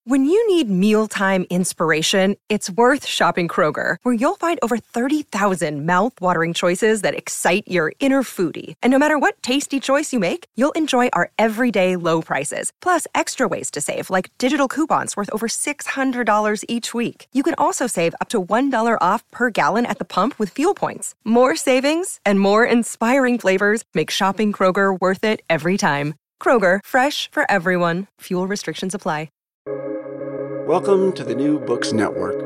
When you need mealtime inspiration, it's worth shopping Kroger, where you'll find over 30,000 mouth-watering choices that excite your inner foodie. And no matter what tasty choice you make, you'll enjoy our everyday low prices, plus extra ways to save, like digital coupons worth over $600 each week. You can also save up to $1 off per gallon at the pump with fuel points. More savings and more inspiring flavors make shopping Kroger worth it every time. Kroger, fresh for everyone. Fuel restrictions apply. Welcome to the New Books Network.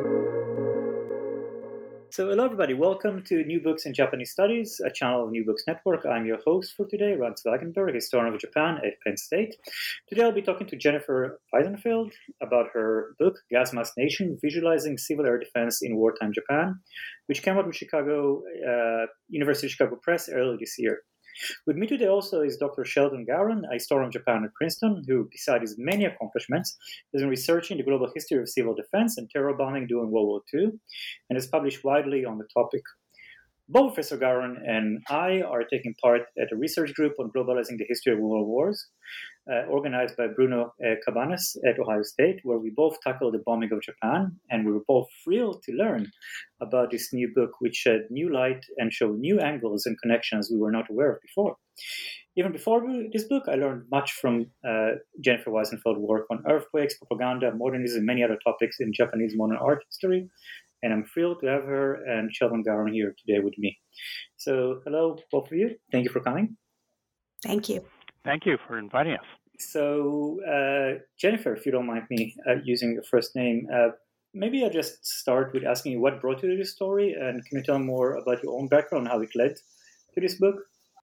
So hello everybody, welcome to New Books in Japanese Studies, a channel of New Books Network. I'm your host for today, Rans Wagenberg, historian of Japan at Penn State. Today I'll be talking to Jennifer Weisenfeld about her book, Gas Mask Nation, Visualizing Civil Air Defense in Wartime Japan, which came out with University of Chicago Press earlier this year. With me today also is Dr. Sheldon Gowron, a historian of Japan at Princeton, who, besides his many accomplishments, has been researching the global history of civil defense and terror bombing during World War II, and has published widely on the topic. Both Professor Gowron and I are taking part at a research group on globalizing the history of world wars, organized by Bruno Cabanas at Ohio State, where we both tackled the bombing of Japan, and we were both thrilled to learn about this new book, which shed new light and showed new angles and connections we were not aware of before. Even before this book, I learned much from Jennifer Weisenfeld's work on earthquakes, propaganda, modernism, and many other topics in Japanese modern art history. And I'm thrilled to have her and Sheldon Gowron here today with me. So hello, both of you. Thank you for coming. Thank you. Thank you for inviting us. So Jennifer, if you don't mind me using your first name, maybe I'll just start with asking you what brought you to this story, and can you tell more about your own background, how it led to this book?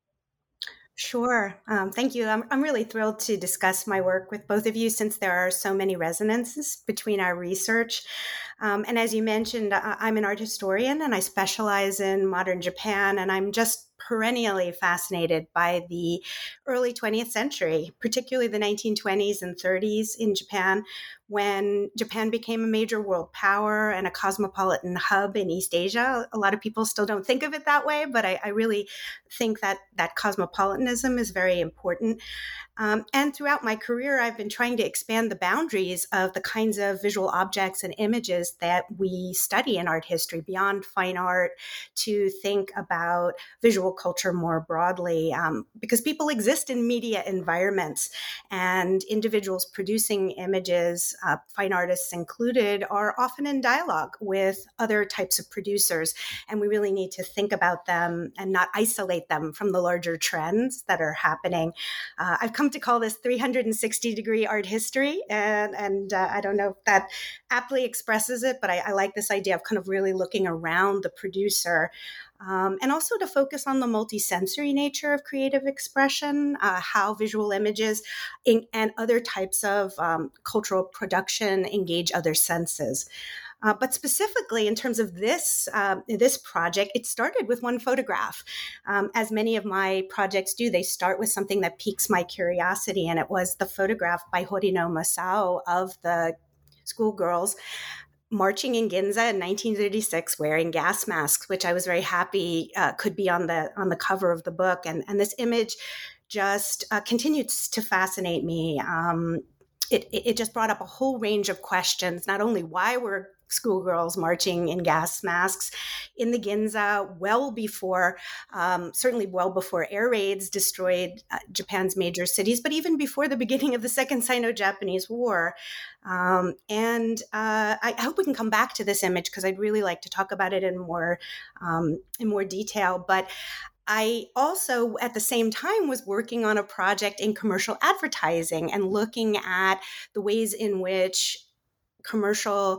Sure. Thank you. I'm really thrilled to discuss my work with both of you, since there are so many resonances between our research. And as you mentioned, I'm an art historian and I specialize in modern Japan, and I'm just perennially fascinated by the early 20th century, particularly the 1920s and 30s in Japan, when Japan became a major world power and a cosmopolitan hub in East Asia. A lot of people still don't think of it that way, but I really think that cosmopolitanism is very important. And throughout my career, I've been trying to expand the boundaries of the kinds of visual objects and images that we study in art history, beyond fine art, to think about visual culture more broadly, because people exist in media environments, and individuals producing images, fine artists included, are often in dialogue with other types of producers, and we really need to think about them and not isolate them from the larger trends that are happening. I've come to call this 360-degree art history, and I don't know if that aptly expresses it, but I like this idea of kind of really looking around the producer, and also to focus on the multisensory nature of creative expression, how visual images and other types of cultural production engage other senses. But specifically in terms of this project, it started with one photograph. As many of my projects do, they start with something that piques my curiosity, and it was the photograph by Horino Masao of the schoolgirls marching in Ginza in 1936 wearing gas masks, which I was very happy could be on the cover of the book. And this image just continues to fascinate me. It just brought up a whole range of questions, not only why were schoolgirls marching in gas masks in the Ginza certainly well before air raids destroyed Japan's major cities, but even before the beginning of the Second Sino-Japanese War. And I hope we can come back to this image, because I'd really like to talk about it in more detail. But I also, at the same time, was working on a project in commercial advertising and looking at the ways in which commercial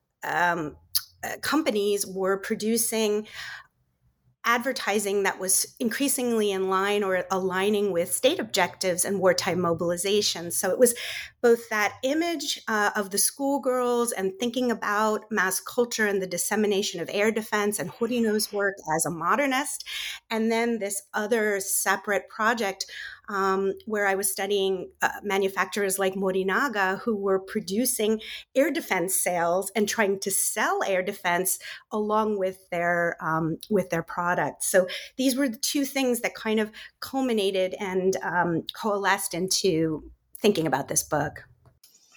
companies were producing advertising that was increasingly in line or aligning with state objectives and wartime mobilization. So it was both that image of the schoolgirls and thinking about mass culture and the dissemination of air defense and Horino's work as a modernist, and then this other separate project where I was studying manufacturers like Morinaga, who were producing air defense sales and trying to sell air defense along with their products. So these were the two things that kind of culminated and coalesced into thinking about this book.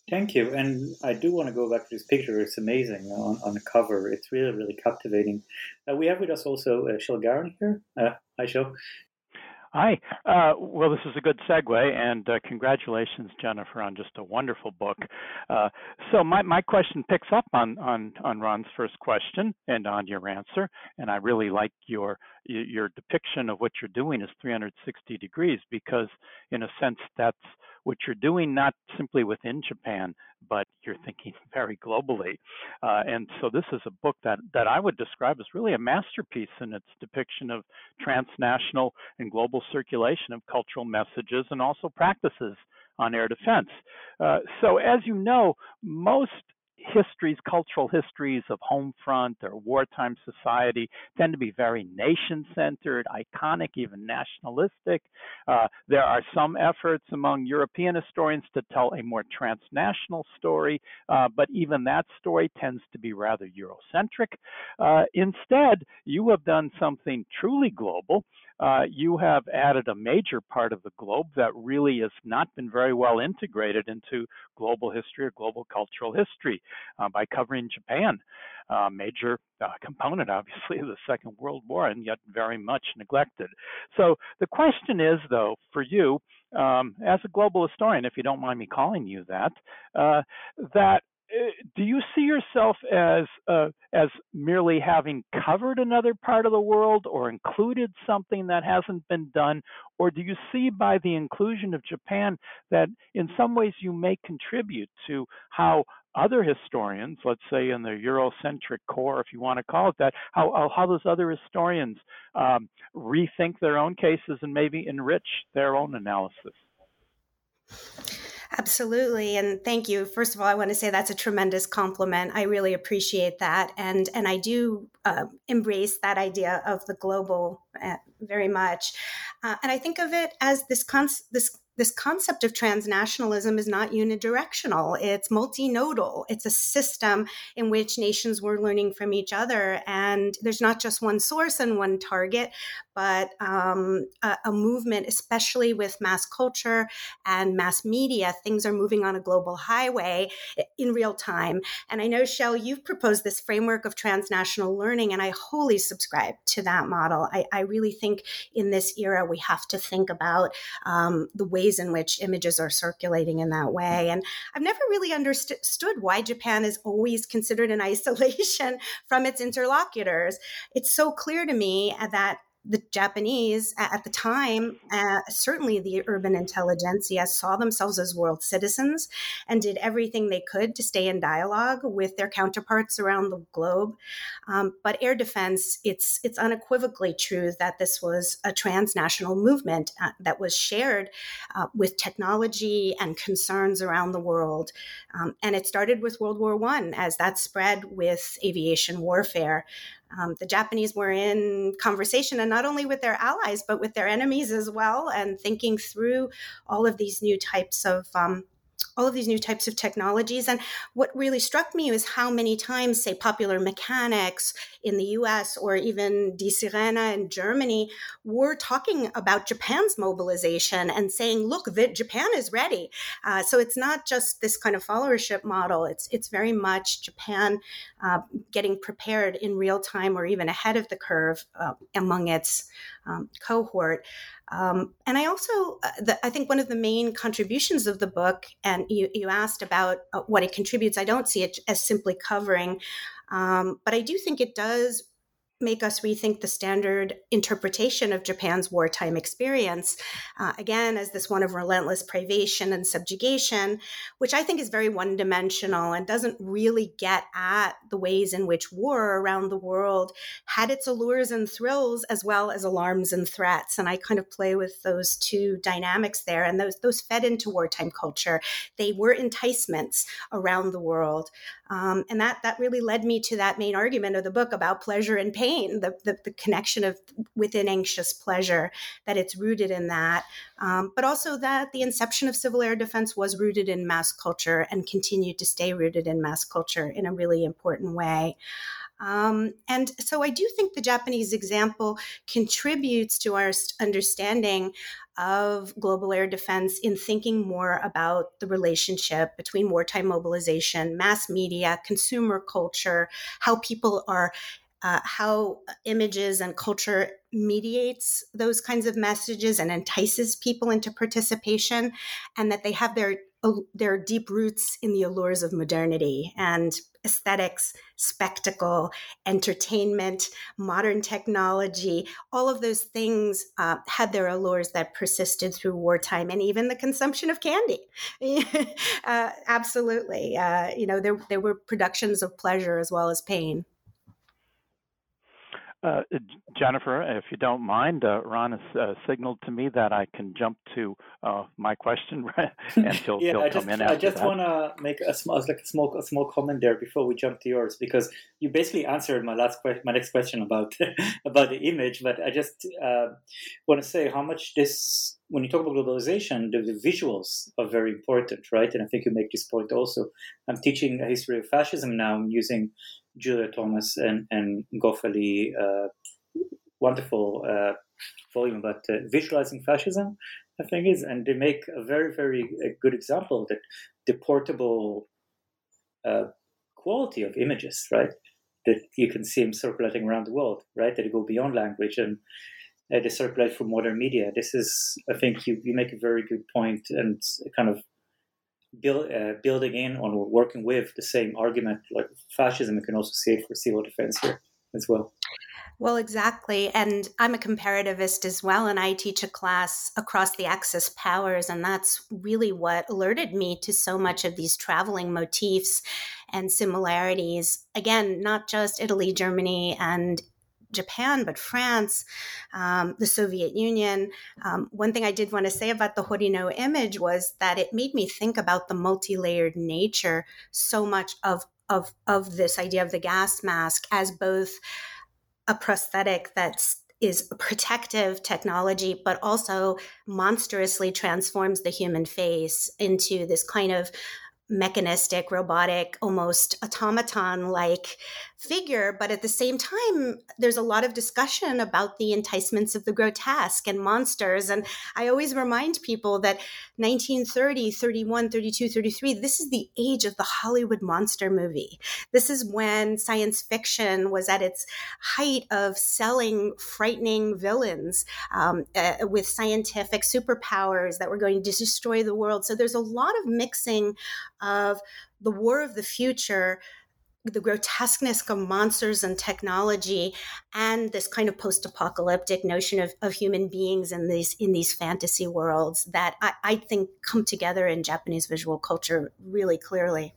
Thank you. And I do want to go back to this picture. It's amazing on the cover. It's really, really captivating. We have with us also Shel Garan here. Hi, Shel. Hi. Well, this is a good segue, and congratulations, Jennifer, on just a wonderful book. So my question picks up on Ron's first question and on your answer, and I really like your depiction of what you're doing is 360 degrees, because in a sense that's what you're doing not simply within Japan, but you're thinking very globally. And so this is a book that I would describe as really a masterpiece in its depiction of transnational and global circulation of cultural messages and also practices on air defense. So as you know, most cultural histories of home front or wartime society tend to be very nation-centered, iconic, even nationalistic. There are some efforts among European historians to tell a more transnational story, but even that story tends to be rather Eurocentric. Instead, you have done something truly global. You have added a major part of the globe that really has not been very well integrated into global history or global cultural history by covering Japan, a major component, obviously, of the Second World War, and yet very much neglected. So the question is, though, for you, as a global historian, if you don't mind me calling you that, do you see yourself as merely having covered another part of the world or included something that hasn't been done, or do you see by the inclusion of Japan that in some ways you may contribute to how other historians, let's say in the Eurocentric core, if you want to call it that, how those other historians rethink their own cases and maybe enrich their own analysis? Absolutely. And thank you. First of all, I want to say that's a tremendous compliment. I really appreciate that. And I do embrace that idea of the global very much. And I think of it as this concept of transnationalism is not unidirectional. It's multinodal. It's a system in which nations were learning from each other. And there's not just one source and one target, but a movement, especially with mass culture and mass media. Things are moving on a global highway in real time. And I know, Shel, you've proposed this framework of transnational learning, and I wholly subscribe to that model. I really think in this era, we have to think about the ways in which images are circulating in that way. And I've never really understood why Japan is always considered in isolation from its interlocutors. It's so clear to me that the Japanese at the time, certainly the urban intelligentsia, saw themselves as world citizens and did everything they could to stay in dialogue with their counterparts around the globe. But air defense, it's unequivocally true that this was a transnational movement that was shared with technology and concerns around the world. And it started with World War I as that spread with aviation warfare. The Japanese were in conversation, and not only with their allies, but with their enemies as well, and thinking through all of these new types of technologies. And what really struck me was how many times, say, Popular Mechanics in the US or even Die Sirene in Germany were talking about Japan's mobilization and saying, look, Japan is ready. So it's not just this kind of followership model. It's very much Japan getting prepared in real time or even ahead of the curve among its cohort. And I also, I think one of the main contributions of the book, and you asked about what it contributes, I don't see it as simply covering, but I do think it does make us rethink the standard interpretation of Japan's wartime experience, again, as this one of relentless privation and subjugation, which I think is very one-dimensional and doesn't really get at the ways in which war around the world had its allures and thrills as well as alarms and threats. And I kind of play with those two dynamics there, and those fed into wartime culture. They were enticements around the world. And that really led me to that main argument of the book about pleasure and pain. pain, the connection of within anxious pleasure, that it's rooted in that, but also that the inception of civil air defense was rooted in mass culture and continued to stay rooted in mass culture in a really important way. And so I do think the Japanese example contributes to our understanding of global air defense in thinking more about the relationship between wartime mobilization, mass media, consumer culture, how people are, how images and culture mediates those kinds of messages and entices people into participation, and that they have their deep roots in the allures of modernity and aesthetics, spectacle, entertainment, modern technology. All of those things had their allures that persisted through wartime, and even the consumption of candy. Absolutely. There were productions of pleasure as well as pain. Jennifer, if you don't mind, Ron has signaled to me that I can jump to my question, and he'll come in after that. I just want to make a small comment there before we jump to yours, because you basically answered my next question about about the image. But I just want to say how much this, when you talk about globalization, the visuals are very important, right? And I think you make this point also. I'm teaching a history of fascism now. I'm using Julia Thomas and Goffali, wonderful volume about visualizing fascism, I think is, and they make a very, very good example that the portable quality of images, right, that you can see them circulating around the world, right, that go beyond language and they circulate through modern media. This is, I think you make a very good point, and kind of building in on or working with the same argument like fascism. You can also see it for civil defense here as well. Well, exactly. And I'm a comparativist as well, and I teach a class across the Axis powers, and that's really what alerted me to so much of these traveling motifs and similarities. Again, not just Italy, Germany, and Japan, but France, the Soviet Union. One thing I did want to say about the Horino image was that it made me think about the multi-layered nature so much of this idea of the gas mask as both a prosthetic that is a protective technology, but also monstrously transforms the human face into this kind of mechanistic, robotic, almost automaton-like figure. But at the same time, there's a lot of discussion about the enticements of the grotesque and monsters. And I always remind people that 1930, 31, 32, 33, this is the age of the Hollywood monster movie. This is when science fiction was at its height of selling frightening villains with scientific superpowers that were going to destroy the world. So there's a lot of mixing of the war of the future, the grotesqueness of monsters and technology, and this kind of post-apocalyptic notion of human beings in these fantasy worlds that I think come together in Japanese visual culture really clearly.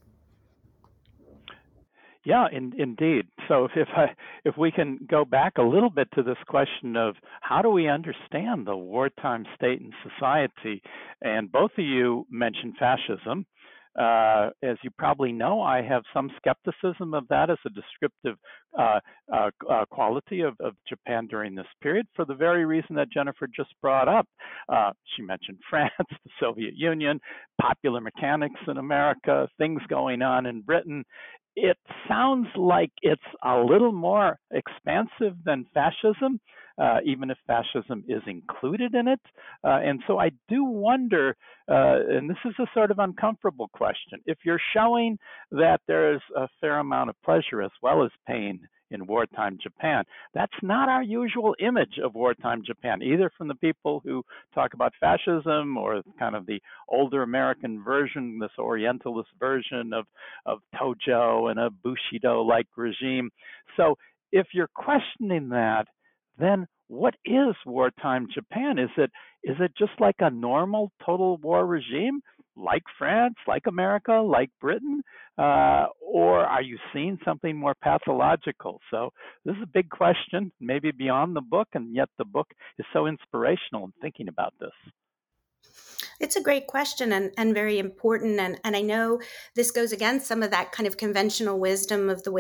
Yeah, indeed. So if we can go back a little bit to this question of how do we understand the wartime state and society, and both of you mentioned fascism. As you probably know, I have some skepticism of that as a descriptive quality of Japan during this period, for the very reason that Jennifer just brought up. She mentioned France, the Soviet Union, popular mechanics in America, things going on in Britain. It sounds like it's a little more expansive than fascism, even if fascism is included in it. And so I do wonder, and this is a sort of uncomfortable question, if you're showing that there's a fair amount of pleasure as well as pain in wartime Japan, that's not our usual image of wartime Japan, either from the people who talk about fascism or kind of the older American version, this Orientalist version of Tojo and a Bushido-like regime. So if you're questioning that, then what is wartime Japan? Is it just like a normal total war regime, like France, like America, like Britain, or are you seeing something more pathological? So this is a big question, maybe beyond the book, and yet the book is so inspirational in thinking about this. It's a great question and very important. And I know this goes against some of that kind of conventional wisdom of the way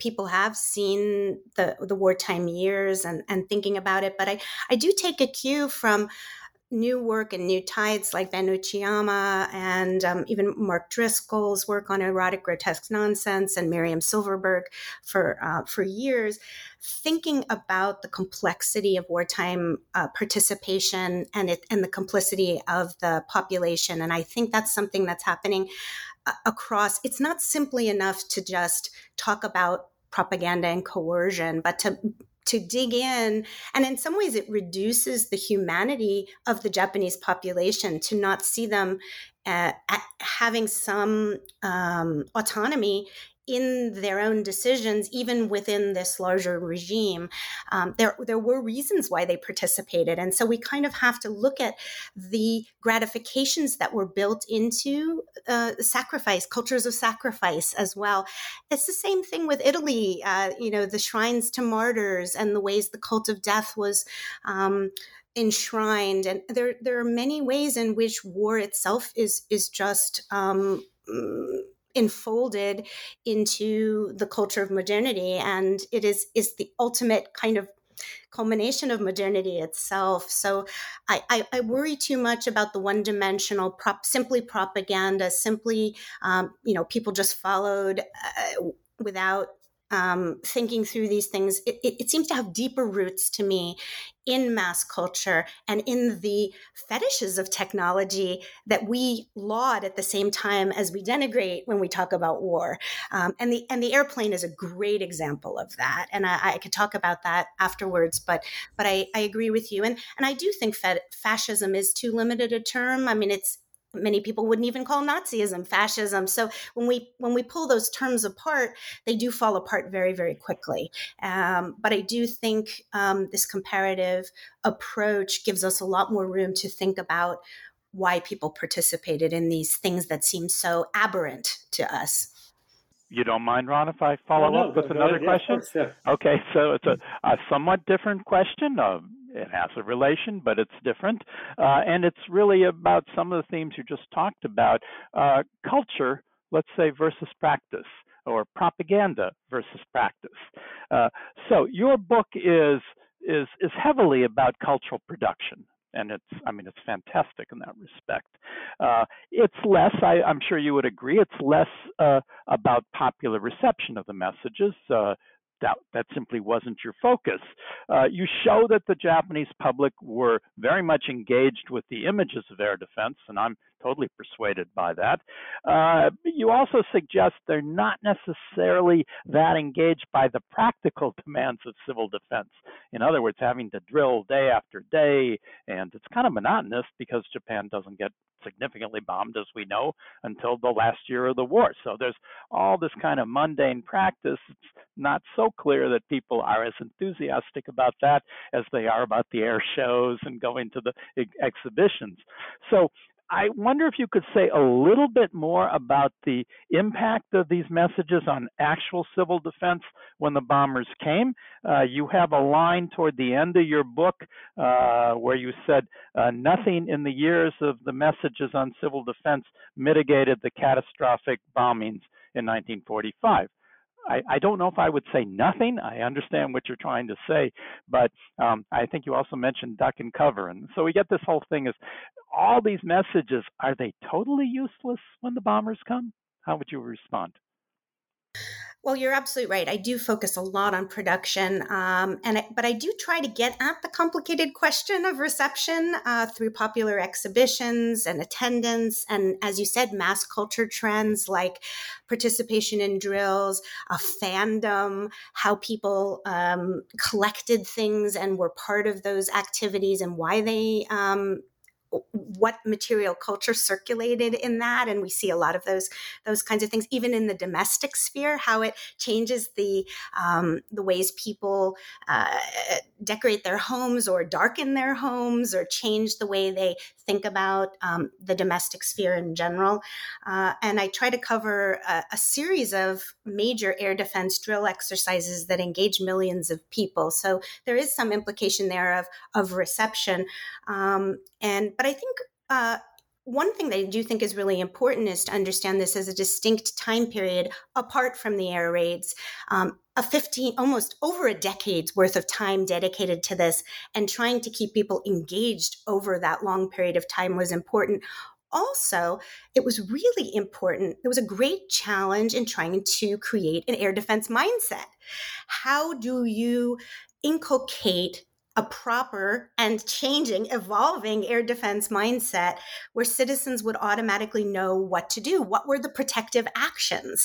people have seen the wartime years and thinking about it. But I do take a cue from new work and new tides like Van Uchiyama and even Mark Driscoll's work on erotic grotesque nonsense and Miriam Silverberg for years, thinking about the complexity of wartime participation and the complicity of the population. And I think that's something that's happening across. It's not simply enough to just talk about propaganda and coercion, but to dig in. And in some ways, it reduces the humanity of the Japanese population to not see them having some autonomy in their own decisions, even within this larger regime. There were reasons why they participated. And so we kind of have to look at the gratifications that were built into sacrifice, cultures of sacrifice as well. It's the same thing with Italy, the shrines to martyrs and the ways the cult of death was enshrined. And there are many ways in which war itself is just enfolded into the culture of modernity, and it is the ultimate kind of culmination of modernity itself. So I worry too much about the one-dimensional simply propaganda, simply people just followed without thinking through these things. It seems to have deeper roots to me in mass culture and in the fetishes of technology that we laud at the same time as we denigrate when we talk about war. And the airplane is a great example of that. And I could talk about that afterwards, but I agree with you. And I do think fascism is too limited a term. I mean, many people wouldn't even call Nazism fascism. So when we pull those terms apart, they do fall apart very, very quickly. But I do think this comparative approach gives us a lot more room to think about why people participated in these things that seem so aberrant to us. You don't mind, Ron, if I follow up with another question? Yeah, of course, yeah. Okay, so it's a somewhat different question. It has a relation, but it's different. And it's really about some of the themes you just talked about. Culture, let's say, versus practice, or propaganda versus practice. So your book is heavily about cultural production. And it's fantastic in that respect. It's less, I'm sure you would agree, it's less about popular reception of the messages. That simply wasn't your focus. You show that the Japanese public were very much engaged with the images of air defense, and I'm totally persuaded by that. You also suggest they're not necessarily that engaged by the practical demands of civil defense. In other words, having to drill day after day, and it's kind of monotonous because Japan doesn't get significantly bombed, as we know, until the last year of the war. So there's all this kind of mundane practice. It's not so clear that people are as enthusiastic about that as they are about the air shows and going to the exhibitions. So I wonder if you could say a little bit more about the impact of these messages on actual civil defense when the bombers came. You have a line toward the end of your book where you said, nothing in the years of the messages on civil defense mitigated the catastrophic bombings in 1945. I don't know if I would say nothing. I understand what you're trying to say, but I think you also mentioned duck and cover. And so we get this whole thing is all these messages, are they totally useless when the bombers come? How would you respond? Well, you're absolutely right. I do focus a lot on production, but I do try to get at the complicated question of reception through popular exhibitions and attendance, and as you said, mass culture trends like participation in drills, a fandom, how people collected things and were part of those activities, and why they what material culture circulated in that. And we see a lot of those kinds of things, even in the domestic sphere, how it changes the ways people decorate their homes or darken their homes or change the way they think about the domestic sphere in general. And I try to cover a series of major air defense drill exercises that engage millions of people. So there is some implication there of reception. But I think one thing that I do think is really important is to understand this as a distinct time period apart from the air raids. Almost over a decade's worth of time dedicated to this, and trying to keep people engaged over that long period of time was important. Also, it was really important. There was a great challenge in trying to create an air defense mindset. How do you inculcate a proper and changing, evolving air defense mindset where citizens would automatically know what to do? What were the protective actions?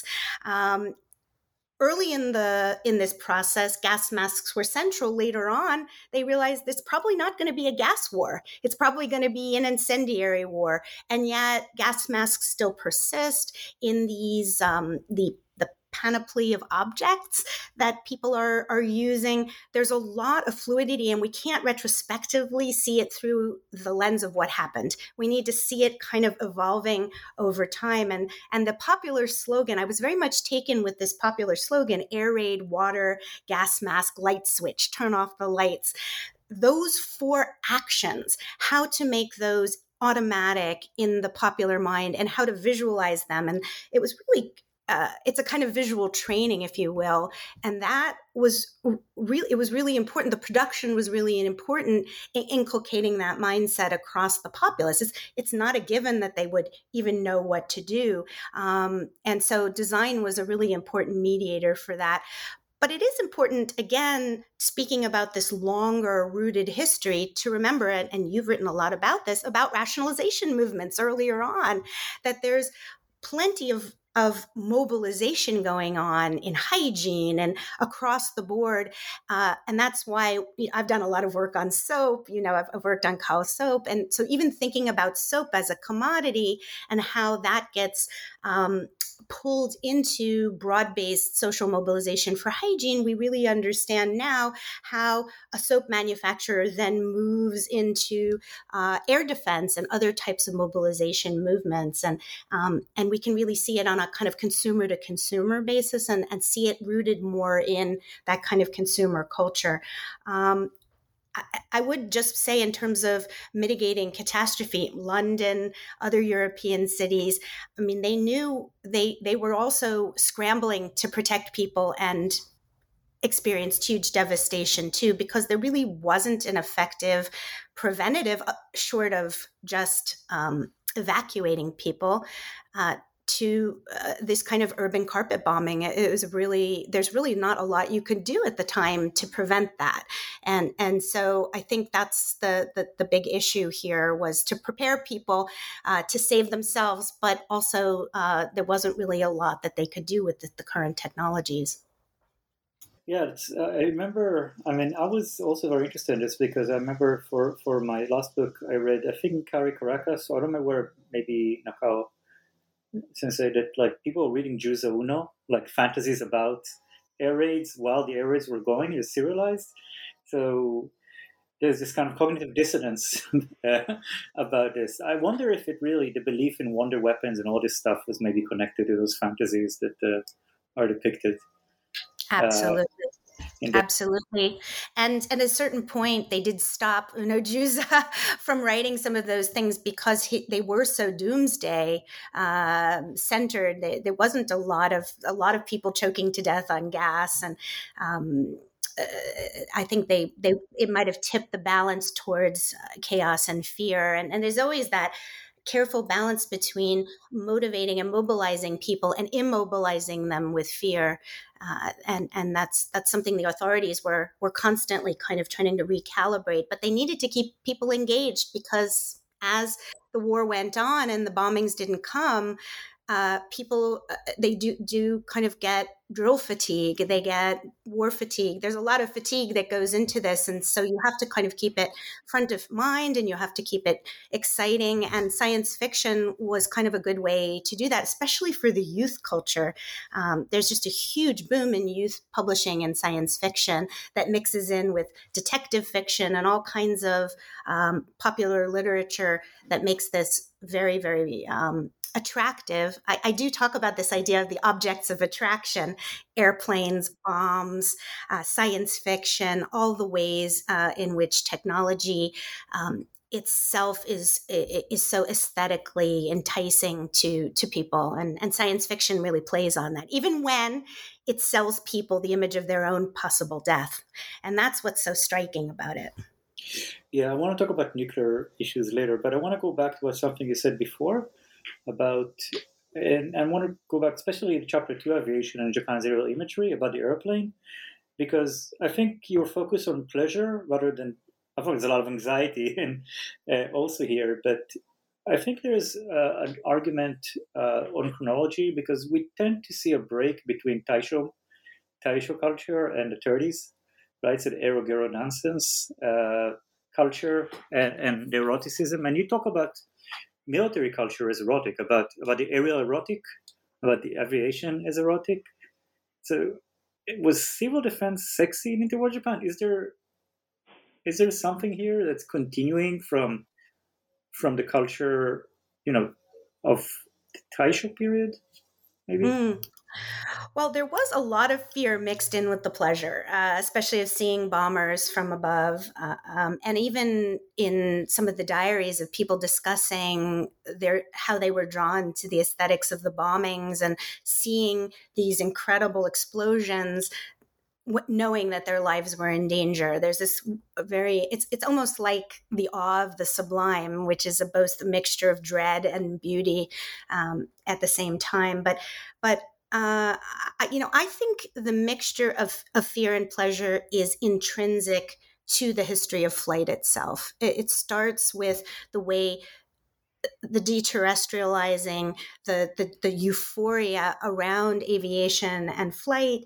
Early in this process, gas masks were central. Later on, they realized it's probably not going to be a gas war. It's probably going to be an incendiary war. And yet gas masks still persist in these, the panoply of objects that people are using. There's a lot of fluidity, and we can't retrospectively see it through the lens of what happened. We need to see it kind of evolving over time. And the popular slogan, I was very much taken with this popular slogan: air raid, water, gas mask, light switch, turn off the lights. Those 4 actions, how to make those automatic in the popular mind and how to visualize them. And it was really it's a kind of visual training, if you will. And that was really important. The production was really important in inculcating that mindset across the populace. It's not a given that they would even know what to do. And so design was a really important mediator for that. But it is important, again, speaking about this longer rooted history, to remember, and you've written a lot about this, about rationalization movements earlier on, that there's plenty of mobilization going on in hygiene and across the board. And that's why I've done a lot of work on soap. I've worked on Kao soap. And so even thinking about soap as a commodity and how that gets pulled into broad-based social mobilization for hygiene, we really understand now how a soap manufacturer then moves into air defense and other types of mobilization movements. And we can really see it on a kind of consumer to consumer basis and see it rooted more in that kind of consumer culture. I would just say, in terms of mitigating catastrophe, London, other European cities, I mean, they knew they were also scrambling to protect people and experienced huge devastation too, because there really wasn't an effective preventative short of just evacuating people to this kind of urban carpet bombing. There's really not a lot you could do at the time to prevent that. And so I think that's the big issue here, was to prepare people to save themselves, but also there wasn't really a lot that they could do with the current technologies. Yeah, I remember, I was also very interested in this because I remember for my last book, I read, I think, Kari Caracas, I don't remember where, maybe Nakao Sensei, that like people were reading Juzo Uno, like fantasies about air raids while the air raids were going, is serialized. So there's this kind of cognitive dissonance about this. I wonder if it really, the belief in wonder weapons and all this stuff was maybe connected to those fantasies that are depicted. Absolutely. Absolutely. And at a certain point, they did stop Juzo from writing some of those things because they were so doomsday centered. There wasn't a lot of people choking to death on gas. And I think it might have tipped the balance towards chaos and fear. And there's always that careful balance between motivating and mobilizing people and immobilizing them with fear. And that's something the authorities were constantly kind of trying to recalibrate, but they needed to keep people engaged, because as the war went on and the bombings didn't come, people, they do kind of get drill fatigue, they get war fatigue. There's a lot of fatigue that goes into this. And so you have to kind of keep it front of mind, and you have to keep it exciting. And science fiction was kind of a good way to do that, especially for the youth culture. There's just a huge boom in youth publishing and science fiction that mixes in with detective fiction and all kinds of popular literature that makes this very, very attractive. I do talk about this idea of the objects of attraction: airplanes, bombs, science fiction, all the ways in which technology itself is so aesthetically enticing to people, and science fiction really plays on that, even when it sells people the image of their own possible death, and that's what's so striking about it. Yeah, I want to talk about nuclear issues later, but I want to go back to something you said before about, and I want to go back especially to Chapter 2, Aviation and Japan's aerial imagery, about the airplane, because I think you're focused on pleasure rather than, I think there's a lot of anxiety and also here, but I think there's an argument on chronology, because we tend to see a break between Taisho culture and the 30s, right? So the Ero-Gero nonsense culture and the eroticism. And you talk about military culture as erotic, about the aerial erotic, about the aviation as erotic. So was civil defense sexy in interwar Japan? Is there something here that's continuing from the culture, of the Taisho period, maybe? Well, there was a lot of fear mixed in with the pleasure, especially of seeing bombers from above. And even in some of the diaries of people discussing how they were drawn to the aesthetics of the bombings and seeing these incredible explosions, knowing that their lives were in danger. There's this it's almost like the awe of the sublime, which is both a mixture of dread and beauty at the same time. But I think the mixture of fear and pleasure is intrinsic to the history of flight itself. It starts with the way the deterrestrializing, the euphoria around aviation and flight,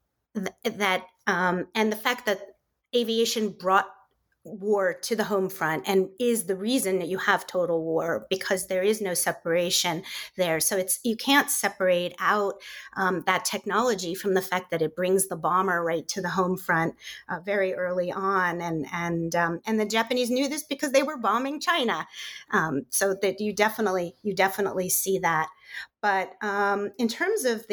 that and the fact that aviation brought war to the home front and is the reason that you have total war, because there is no separation there. So you can't separate out that technology from the fact that it brings the bomber right to the home front very early on, and the Japanese knew this because they were bombing China, so that you definitely see that. But in terms of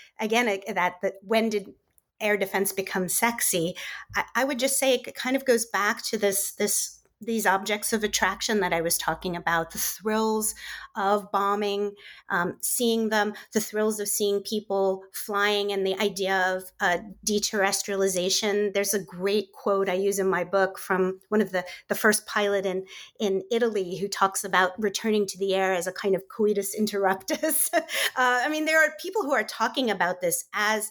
that when did air defense becomes sexy, I would just say it kind of goes back to these objects of attraction that I was talking about, the thrills of bombing, seeing them, the thrills of seeing people flying, and the idea of deterrestrialization. There's a great quote I use in my book from one of the first pilot in Italy, who talks about returning to the air as a kind of coitus interruptus. I mean, there are people who are talking about this as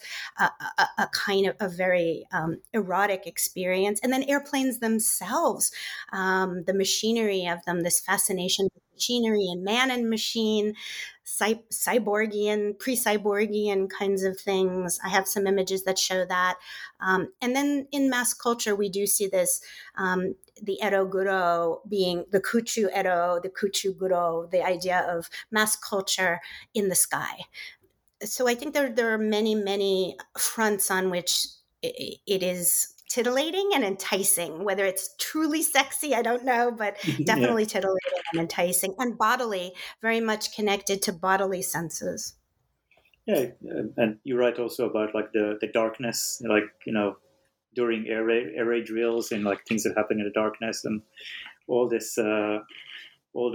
a kind of a very erotic experience. And then airplanes themselves, the machinery of them, this fascination with machinery and man and machine, cyborgian, pre-cyborgian kinds of things. I have some images that show that. And then in mass culture, we do see this, the Ero-Guro being the Kuchu Ero, the Kuchu Guro, the idea of mass culture in the sky. So I think there are many, many fronts on which it is titillating and enticing. Whether it's truly sexy, I don't know, but definitely titillating and enticing, and bodily, very much connected to bodily senses. Yeah, and you're right also about like the darkness, like, during air raid drills and like things that happen in the darkness and all this, all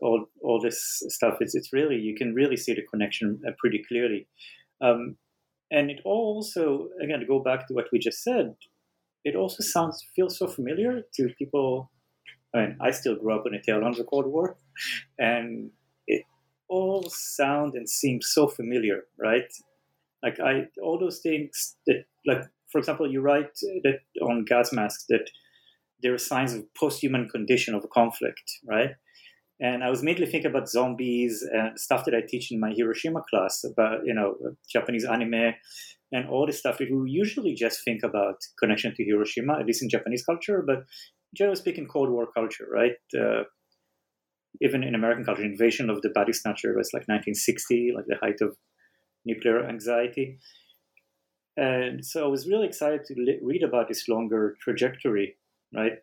this stuff. It's really, you can really see the connection pretty clearly. And it also, again, to go back to what we just said, it also feels so familiar to people. I mean, I still grew up in the tail end of the Cold War, and it all sound and seems so familiar, right? Like all those things that, like, for example, you write that on gas masks that there are signs of post-human condition of a conflict, right? And I was immediately thinking about zombies and stuff that I teach in my Hiroshima class about, Japanese anime and all this stuff that we usually just think about connection to Hiroshima, at least in Japanese culture, but generally speaking, Cold War culture, right? Even in American culture, invasion of the body snatcher was like 1960, like the height of nuclear anxiety. And so I was really excited to read about this longer trajectory, right?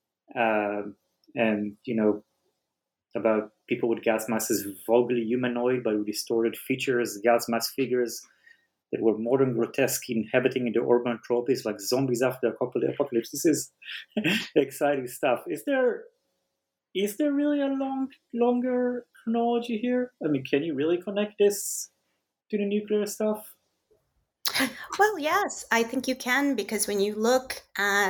And, about people with gas masks as vaguely humanoid but with distorted features, gas mask figures that were more than grotesque, inhabiting in the urban tropes like zombies after the apocalypse. This is exciting stuff. Is there, is there really a longer chronology here? I mean, can you really connect this to the nuclear stuff? Well, yes, I think you can, because when you look at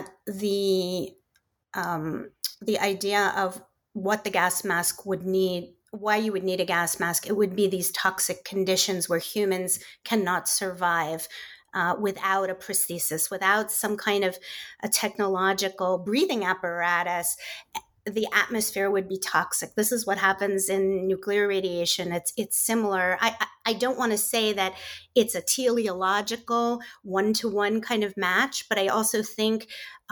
the idea of what the gas mask would need, why you would need a gas mask, it would be these toxic conditions where humans cannot survive without a prosthesis, without some kind of a technological breathing apparatus. The atmosphere would be toxic. This is what happens in nuclear radiation. It's similar. I don't want to say that it's a teleological one-to-one kind of match, but I also think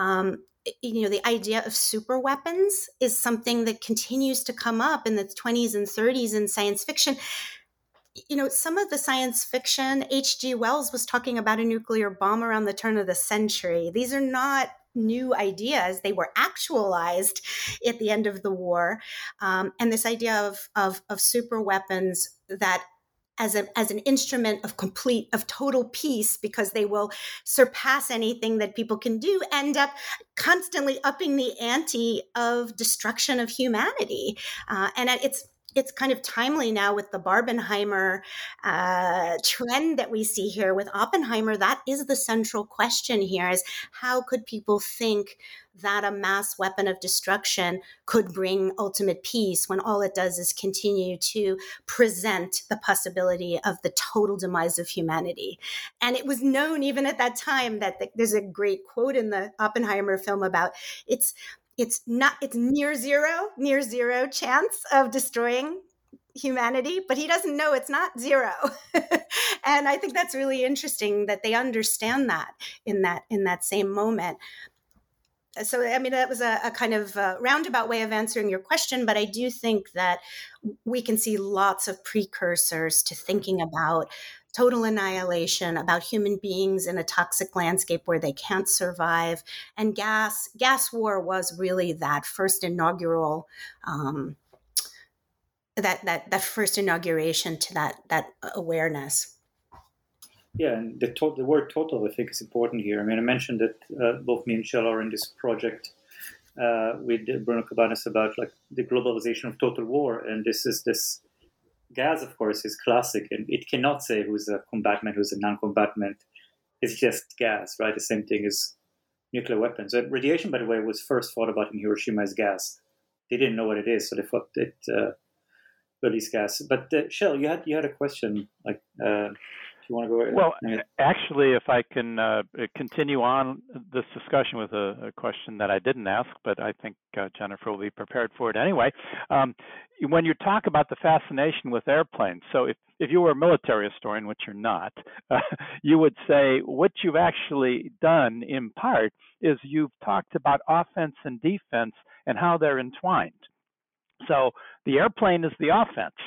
the idea of super weapons is something that continues to come up in the 20s and 30s in science fiction. Some of the science fiction, H.G. Wells was talking about a nuclear bomb around the turn of the century. These are not new ideas. They were actualized at the end of the war. And this idea of super weapons that as an instrument of total peace, because they will surpass anything that people can do, end up constantly upping the ante of destruction of humanity. And it's kind of timely now with the Barbenheimer trend that we see here with Oppenheimer. That is the central question here: is how could people think that a mass weapon of destruction could bring ultimate peace when all it does is continue to present the possibility of the total demise of humanity? And it was known even at that time that there's a great quote in the Oppenheimer film about it's near zero chance of destroying humanity, but he doesn't know it's not zero. And I think that's really interesting that they understand that in that same moment. So, I mean, that was a kind of roundabout way of answering your question, but I do think that we can see lots of precursors to thinking about total annihilation, about human beings in a toxic landscape where they can't survive. And gas war was really that first inaugural, that first inauguration to that awareness. Yeah, and the word total, I think, is important here. I mean, I mentioned that both me and Shell are in this project with Bruno Cabanas about like the globalization of total war, and this gas, of course, is classic, and it cannot say who's a combatant, who's a non-combatant. It's just gas, right? The same thing as nuclear weapons. Radiation, by the way, was first thought about in Hiroshima as gas. They didn't know what it is, so they thought it released gas. But Shell, you had a question, like. You want to go ahead? Well, actually, if I can continue on this discussion with a question that I didn't ask, but I think Jennifer will be prepared for it anyway. When you talk about the fascination with airplanes, so if you were a military historian, which you're not, you would say what you've actually done in part is you've talked about offense and defense and how they're entwined. So the airplane is the offense.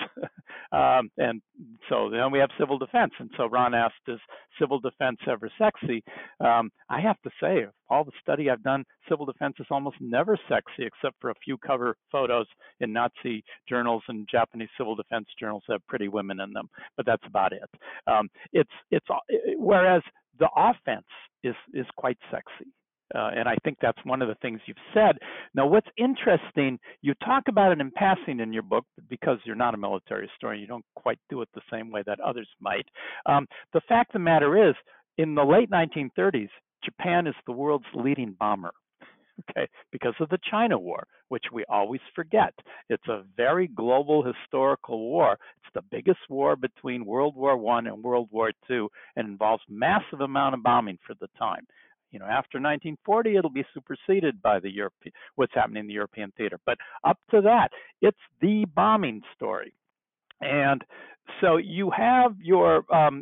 And so then we have civil defense. And so Ron asked, is civil defense ever sexy? I have to say, all the study I've done, civil defense is almost never sexy, except for a few cover photos in Nazi journals, and Japanese civil defense journals have pretty women in them. But that's about it. Whereas the offense is quite sexy. And I think that's one of the things you've said. Now, what's interesting, you talk about it in passing in your book, because you're not a military historian, you don't quite do it the same way that others might. The fact of the matter is, in the late 1930s, Japan is the world's leading bomber. Okay, because of the China War, which we always forget. It's a very global historical war. It's the biggest war between World War I and World War II, and involves massive amount of bombing for the time. After 1940, it'll be superseded by what's happening in the European theater. But up to that, it's the bombing story. And so you have your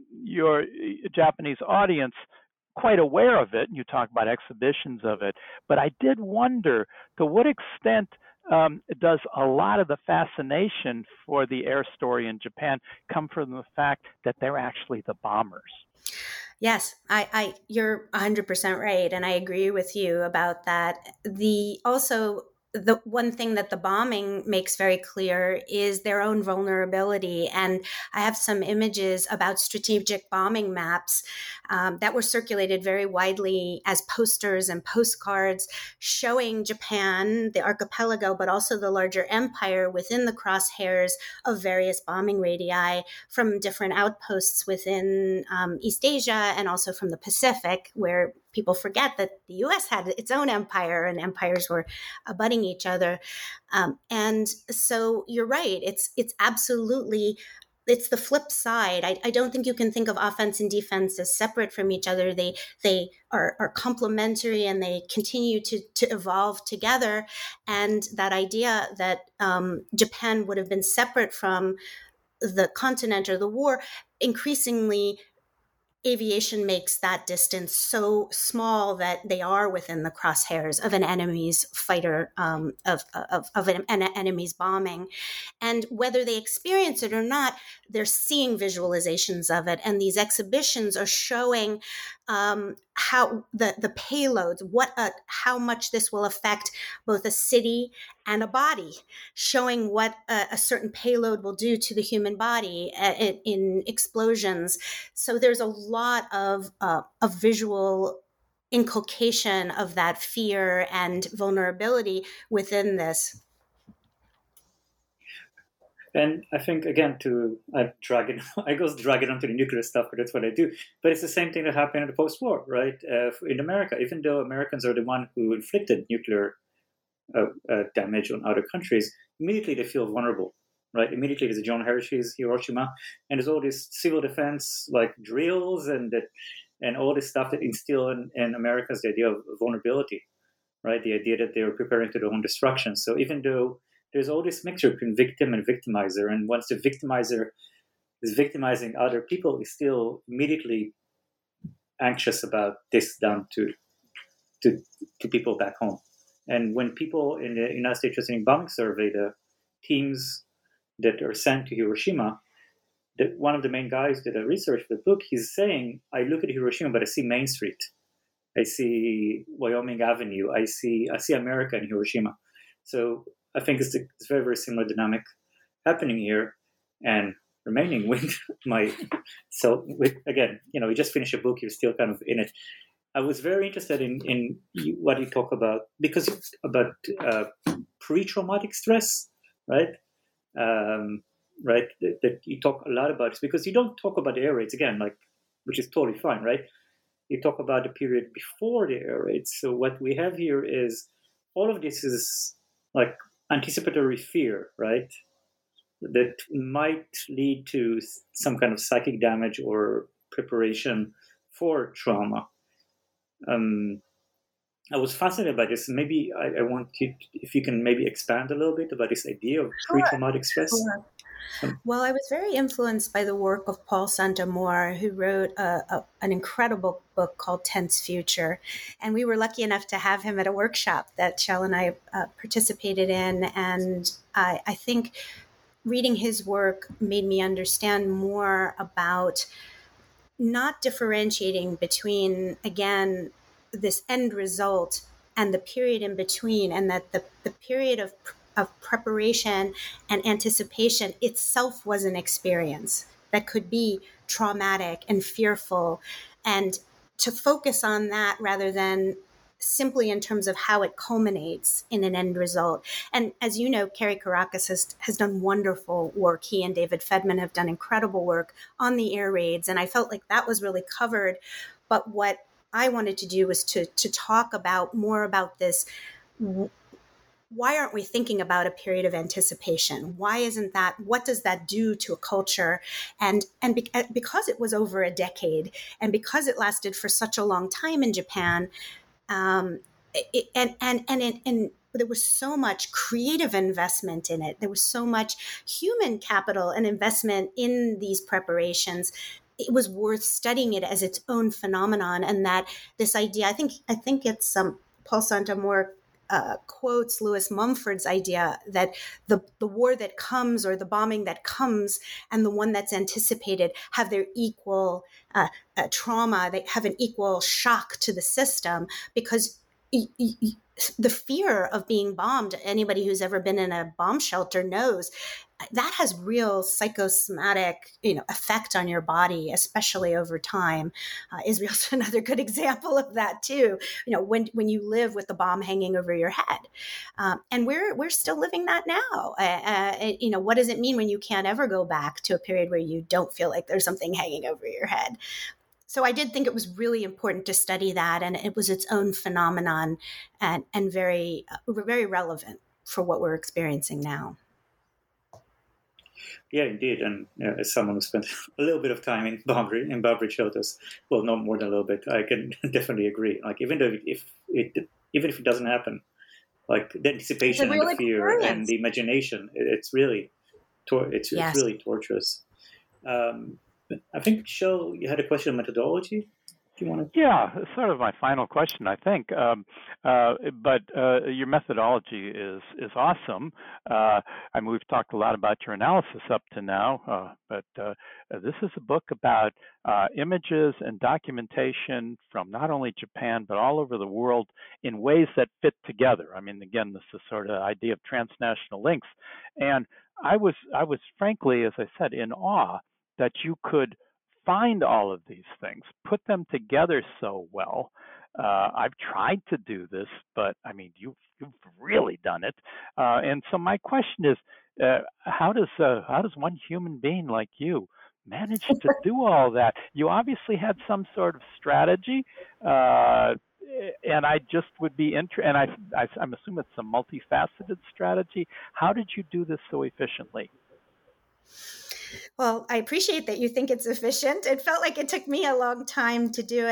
Japanese audience quite aware of it. You talk about exhibitions of it. But I did wonder, to what extent does a lot of the fascination for the air story in Japan come from the fact that they're actually the bombers? Yes, you're 100% right, and I agree with you about that. Also, the one thing that the bombing makes very clear is their own vulnerability. And I have some images about strategic bombing maps that were circulated very widely as posters and postcards showing Japan, the archipelago, but also the larger empire within the crosshairs of various bombing radii from different outposts within East Asia and also from the Pacific, where people forget that the U.S. had its own empire and empires were abutting each other. And so you're right. It's absolutely, it's the flip side. I don't think you can think of offense and defense as separate from each other. They are complementary and they continue to evolve together. And that idea that Japan would have been separate from the continent or the war, increasingly aviation makes that distance so small that they are within the crosshairs of an enemy's fighter, of an enemy's bombing. And whether they experience it or not, they're seeing visualizations of it. And these exhibitions are showing how the payloads, how much this will affect both a city and a body, showing what a certain payload will do to the human body in explosions. So there's a lot of visual inculcation of that fear and vulnerability within this. And I think, again, I drag it onto the nuclear stuff, but that's what I do. But it's the same thing that happened in the post-war, right? In America, even though Americans are the one who inflicted nuclear damage on other countries, immediately they feel vulnerable, right? Immediately there's a John Hershey's Hiroshima, and there's all these civil defense like drills and all this stuff that instill in Americans the idea of vulnerability, right? The idea that they were preparing to their own destruction. So even though there's all this mixture between victim and victimizer, and once the victimizer is victimizing other people, is still immediately anxious about this done to people back home. And when people in the United States Strategic Bombing Survey, the teams that are sent to Hiroshima, one of the main guys that I researched the book, he's saying, I look at Hiroshima, but I see Main Street. I see Wyoming Avenue. I see America in Hiroshima. So I think it's very, very similar dynamic happening here and remaining with again, you just finished a book, you're still kind of in it. I was very interested in what you talk about, because about pre-traumatic stress, right? Right, that you talk a lot about, because you don't talk about the air raids again, which is totally fine, right? You talk about the period before the air raids. So what we have here is all of this is like anticipatory fear, right? That might lead to some kind of psychic damage or preparation for trauma. I was fascinated by this. Maybe I want you, if you can maybe expand a little bit about this idea of pre-traumatic stress. Sure. Well, I was very influenced by the work of Paul Santamor, who wrote an incredible book called Tense Future. And we were lucky enough to have him at a workshop that Shell and I participated in. And I think reading his work made me understand more about not differentiating between, again, this end result and the period in between, and that the period of preparation and anticipation itself was an experience that could be traumatic and fearful, and to focus on that rather than simply in terms of how it culminates in an end result. And as you know, Kerry Kourakis has done wonderful work. He and David Fedman have done incredible work on the air raids, and I felt like that was really covered. But what I wanted to do was to talk more about this. Why aren't we thinking about a period of anticipation? Why isn't that? What does that do to a culture? And because it was over a decade, and because it lasted for such a long time in Japan, and there was so much creative investment in it. There was so much human capital and investment in these preparations. It was worth studying it as its own phenomenon. And that this idea, I think it's Paul Santamor quotes Lewis Mumford's idea that the war that comes, or the bombing that comes, and the one that's anticipated have their equal trauma. They have an equal shock to the system, because the fear of being bombed, anybody who's ever been in a bomb shelter knows that has real psychosomatic, effect on your body, especially over time. Israel's another good example of that too. When you live with the bomb hanging over your head, and we're still living that now. What does it mean when you can't ever go back to a period where you don't feel like there's something hanging over your head? So I did think it was really important to study that, and it was its own phenomenon, and very, very relevant for what we're experiencing now. Yeah, indeed. And as someone who spent a little bit of time in bomb shelters, well, not more than a little bit, I can definitely agree. Like even if it doesn't happen, like the anticipation and the fear experience. And the imagination, it's really it's really torturous. I think, Shel, you had a question on methodology. Do you want to? Yeah, it's sort of my final question, I think. But your methodology is awesome. We've talked a lot about your analysis up to now, but this is a book about images and documentation from not only Japan, but all over the world in ways that fit together. I mean, again, this is sort of the idea of transnational links. And I was frankly, as I said, in awe that you could find all of these things, put them together so well. I've tried to do this, but I mean, you've really done it. And so my question is, how does one human being like you manage to do all that? You obviously had some sort of strategy, and I just would be interested. And I'm assuming it's a multifaceted strategy. How did you do this so efficiently? Well, I appreciate that you think it's efficient. It felt like it took me a long time to do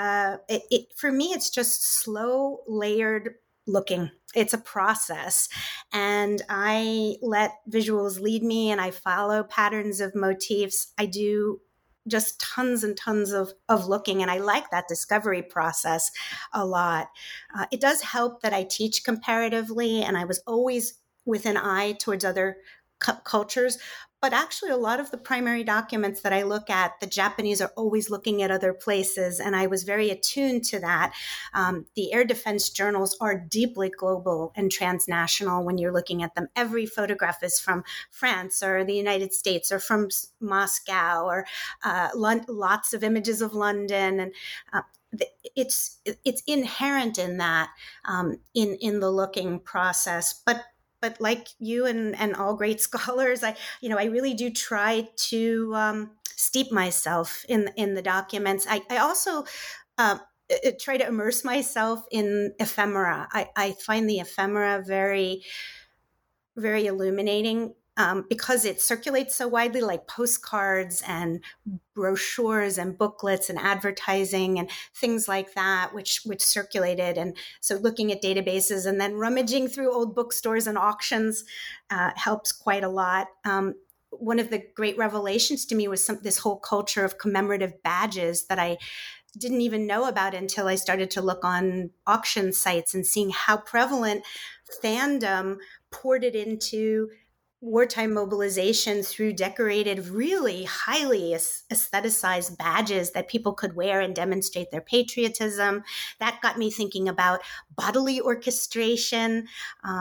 it. For me, it's just slow, layered looking. It's a process. And I let visuals lead me, and I follow patterns of motifs. I do just tons and tons of looking. And I like that discovery process a lot. It does help that I teach comparatively, and I was always with an eye towards other cultures. But actually, a lot of the primary documents that I look at, the Japanese are always looking at other places, and I was very attuned to that. The air defense journals are deeply global and transnational when you're looking at them. Every photograph is from France or the United States or from Moscow, or lots of images of London, and it's inherent in that, in the looking process. But like you and all great scholars, I really do try to steep myself in the documents. I also try to immerse myself in ephemera. I find the ephemera very, very illuminating. Because it circulates so widely, like postcards and brochures and booklets and advertising and things like that, which circulated. And so looking at databases and then rummaging through old bookstores and auctions helps quite a lot. One of the great revelations to me was this whole culture of commemorative badges that I didn't even know about until I started to look on auction sites and seeing how prevalent fandom poured it into wartime mobilization through decorated, really highly aestheticized badges that people could wear and demonstrate their patriotism. That got me thinking about bodily orchestration.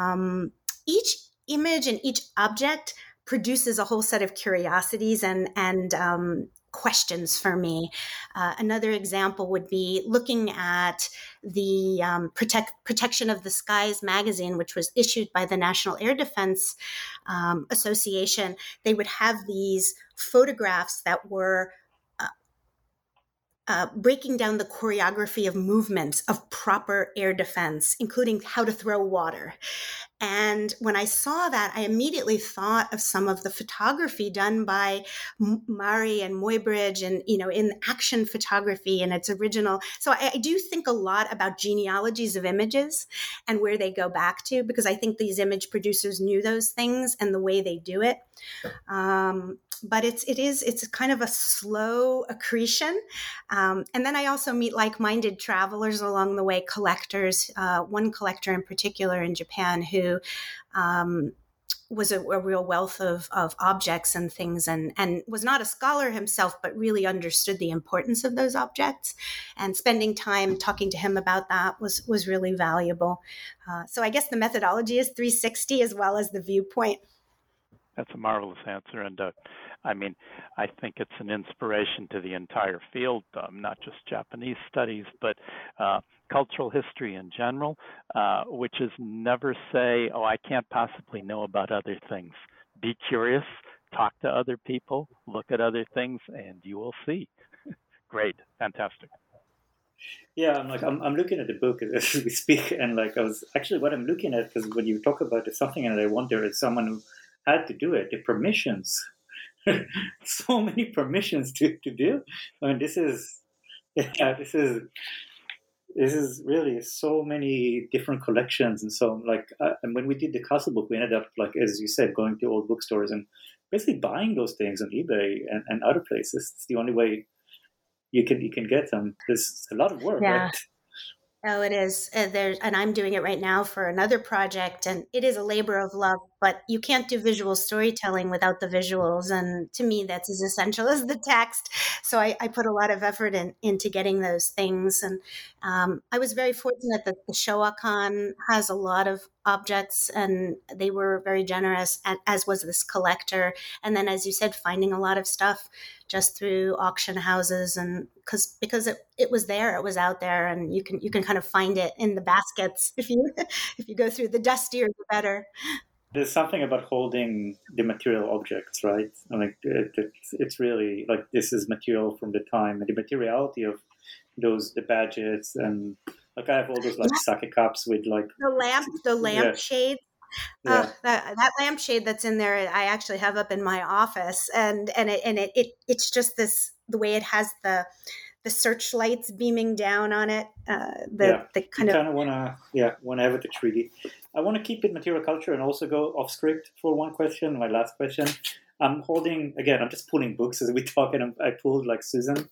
Each image and each object produces a whole set of curiosities and questions for me. Another example would be looking at the Protection of the Skies magazine, which was issued by the National Air Defense Association. They would have these photographs that were breaking down the choreography of movements of proper air defense, including how to throw water. And when I saw that, I immediately thought of some of the photography done by Mari and Muybridge and, in action photography and its original. So I do think a lot about genealogies of images and where they go back to, because I think these image producers knew those things and the way they do it. But it's kind of a slow accretion. And then I also meet like-minded travelers along the way, collectors, one collector in particular in Japan who was a real wealth of objects and things, and was not a scholar himself, but really understood the importance of those objects. And spending time talking to him about that was really valuable. So I guess the methodology is 360 as well as the viewpoint. That's a marvelous answer. And I mean, I think it's an inspiration to the entire field, not just Japanese studies, but cultural history in general, which is never say, oh, I can't possibly know about other things. Be curious, talk to other people, look at other things, and you will see. Great, fantastic. Yeah, I'm looking at the book as we speak, and what I'm looking at, because when you talk about it, something that I wonder is someone who had to do it, the permissions. So many permissions to do. I mean, this is really so many different collections, and so and when we did the castle book, we ended up, as you said, going to old bookstores and basically buying those things on eBay and other places. It's the only way you can get them. There's a lot of work, yeah. Right? Oh, it is. And I'm doing it right now for another project, and it is a labor of love, but you can't do visual storytelling without the visuals. And to me, that's as essential as the text. So I put a lot of effort into getting those things. And I was very fortunate that the Showa-kan has a lot of objects, and they were very generous, as was this collector. And then, as you said, finding a lot of stuff just through auction houses, and because it was there, it was out there, and you can kind of find it in the baskets if you go through the dustier the better. There's something about holding the material objects, right? It's really this is material from the time, and the materiality of the badges, and I have all those sake cups with the lamp shades. Yeah. That lampshade that's in there, I actually have up in my office, and it's just the way it has the searchlights beaming down on it. The kind of want to have it to 3D. I want to keep it material culture and also go off script for one question. My last question. I'm holding again. I'm just pulling books as we talk, and I pulled Susan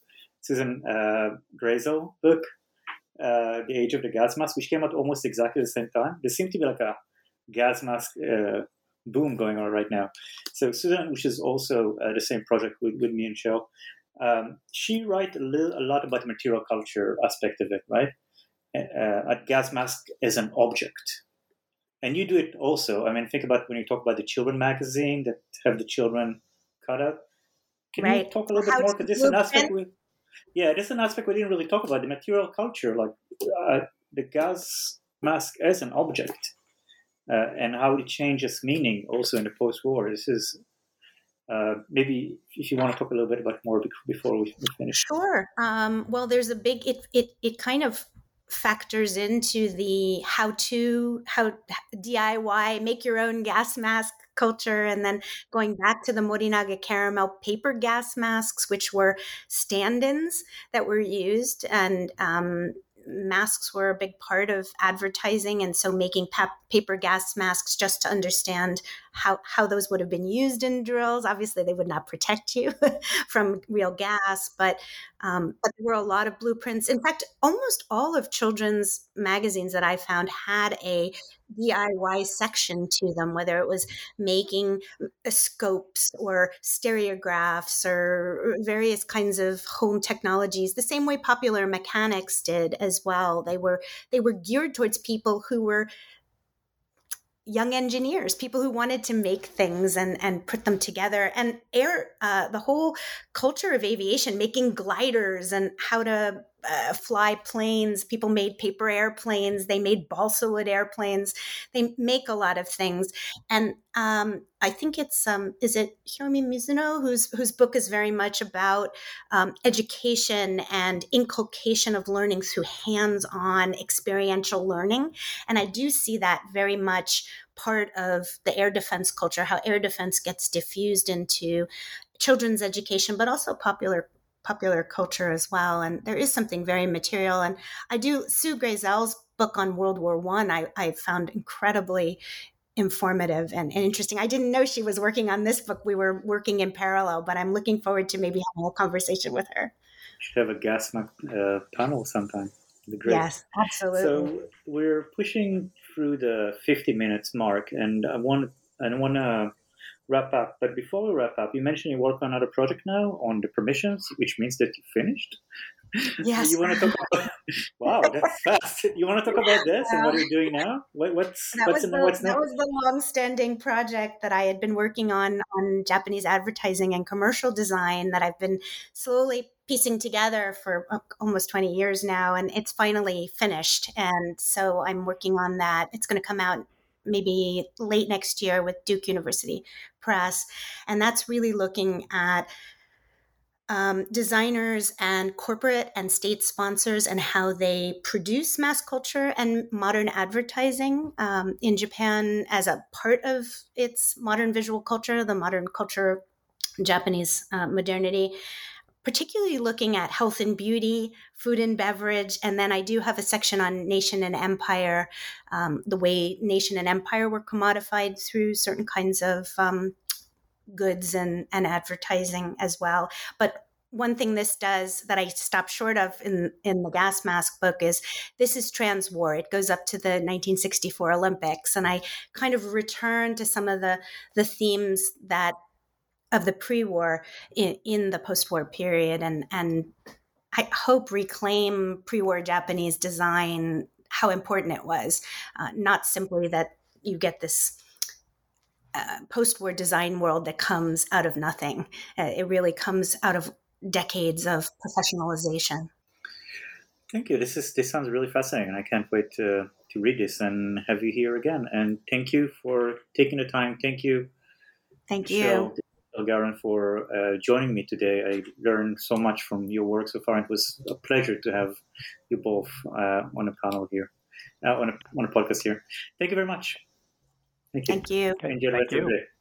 Grayzel book, The Age of the Gas Mask, which came out almost exactly the same time. There seemed to be a gas mask boom going on right now. So Susan, which is also the same project with me and Shell, she writes a lot about the material culture aspect of it, right? A gas mask as an object. And you do it also. I mean, think about when you talk about the children magazine that have the children cut out. Can you talk a little bit more? Because this is an aspect this is an aspect we didn't really talk about, the material culture, the gas mask as an object. And how it changes meaning also in the post-war. This is maybe if you want to talk a little bit about more before we finish. Sure. Well, there's a big. It kind of factors into the how DIY, make your own gas mask culture, and then going back to the Morinaga caramel paper gas masks, which were stand-ins that were used, and masks were a big part of advertising, and so making paper gas masks just to understand how those would have been used in drills. Obviously, they would not protect you from real gas, but there were a lot of blueprints. In fact, almost all of children's magazines that I found had a DIY section to them, whether it was making scopes or stereographs or various kinds of home technologies, the same way Popular Mechanics did as well. They were geared towards people who were young engineers, people who wanted to make things and put them together. And the whole culture of aviation, making gliders and how to fly planes. People made paper airplanes. They made balsa wood airplanes. They make a lot of things. And I think it's, is it Hiromi Mizuno, whose book is very much about education and inculcation of learning through hands-on experiential learning. And I do see that very much part of the air defense culture, how air defense gets diffused into children's education, but also popular culture as well. And there is something very material. And I do, Sue Grayzel's book on World War I found incredibly informative and interesting. I didn't know she was working on this book. We were working in parallel, but I'm looking forward to maybe having a conversation with her. Should have a gas panel sometime. Great. Yes, absolutely. So we're pushing through the 50 minutes mark, and I want and I want to wrap up. But before we wrap up, you mentioned you work on another project now on the permissions, which means that you finished. Yes. You want to talk about? Wow, that's fast. You want to talk about this and what you're doing now? What's That next? was the long-standing project that I had been working on Japanese advertising and commercial design that I've been slowly piecing together for almost 20 years now, and it's finally finished. And so I'm working on that. It's going to come out maybe late next year with Duke University Press, and that's really looking at designers and corporate and state sponsors and how they produce mass culture and modern advertising in Japan as a part of its modern visual culture, the modern culture, Japanese modernity, particularly looking at health and beauty, food and beverage. And then I do have a section on nation and empire, the way nation and empire were commodified through certain kinds of goods and advertising as well. But one thing this does that I stopped short of in the gas mask book is this is trans-war. It goes up to the 1964 Olympics. And I kind of return to some of the themes that of the pre-war in the post-war period and I hope reclaim pre-war Japanese design, how important it was, not simply that you get this post-war design world that comes out of nothing. It really comes out of decades of professionalization. Thank you. This sounds really fascinating, and I can't wait to read this and have you here again. And thank you for taking the time. Thank you. Thank you, Elgaran, for joining me today. I learned so much from your work so far. It was a pleasure to have you both on a panel here, on a podcast here. Thank you very much. Thank you. Enjoy the rest of the day.